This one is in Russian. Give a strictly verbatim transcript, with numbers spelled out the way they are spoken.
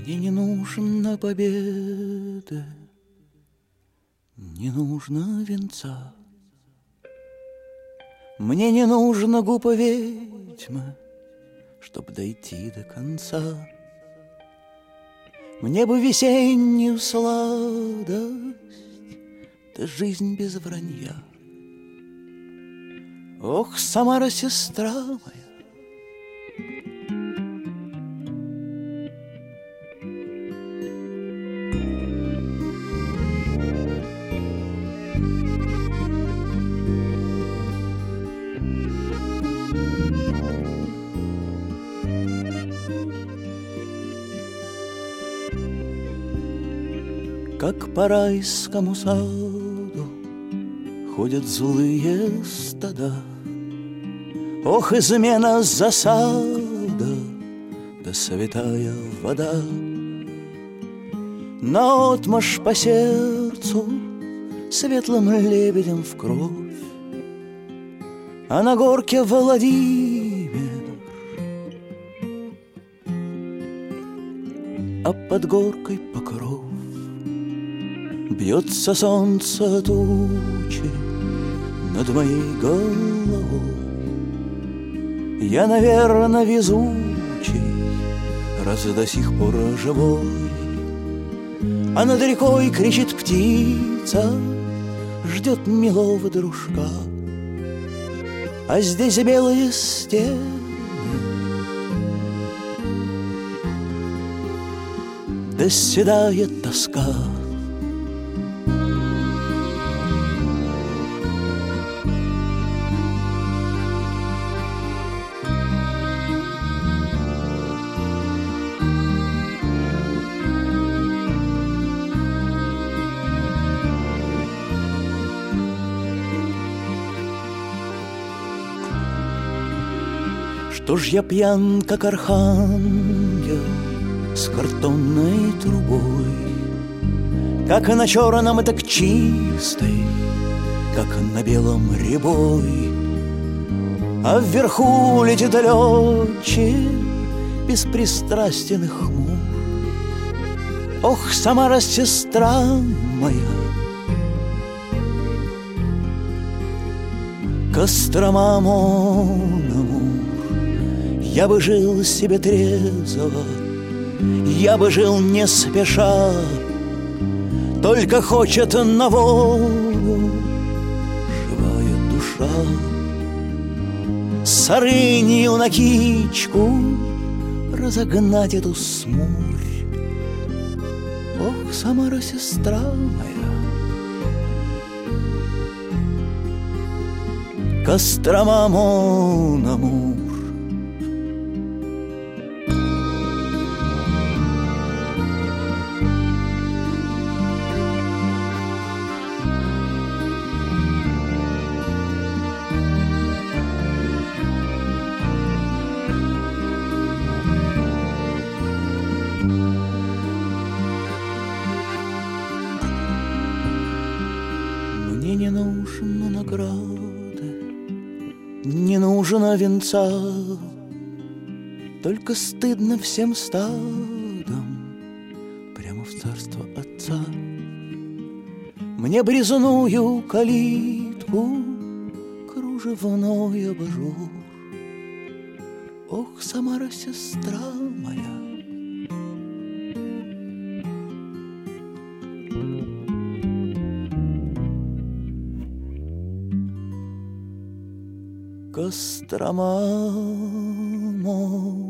Мне не нужна победа, не нужно венца. Мне не нужно губа ведьмы, чтоб дойти до конца. Мне бы весеннюю сладость, да жизнь без вранья. Ох, Самара, сестра моя, как по райскому саду ходят злые стада. Ох, измена засада, да святая вода. Наотмашь по сердцу светлым лебедем в кровь, а на горке Владимир, а под горкой Покров. Бьется солнце тучи над моей головой. Я, наверно, везучий, раз до сих пор живой. А над рекой кричит птица, ждет милого дружка. А здесь белые стены, да седая тоска. Что ж я пьян, как архангел с картонной трубой, как на черном, так чистой, как на белом рябой. А вверху летит летчик беспристрастен и хмур. Ох, Самара, сестра моя, Кострома, мон амур. Я бы жил себе трезво, я бы жил не спеша, только хочет на волю живая душа. С рынью на кичку разогнать эту смурь. Ох, Самара, сестра моя, Кострома, мон амур. Мне не нужно награды, не нужно венца, только стыдно всем стадом прямо в царство Отца. Мне брезную калитку кружевной абажур. Ох, Самара, сестра моя, Кострома, мон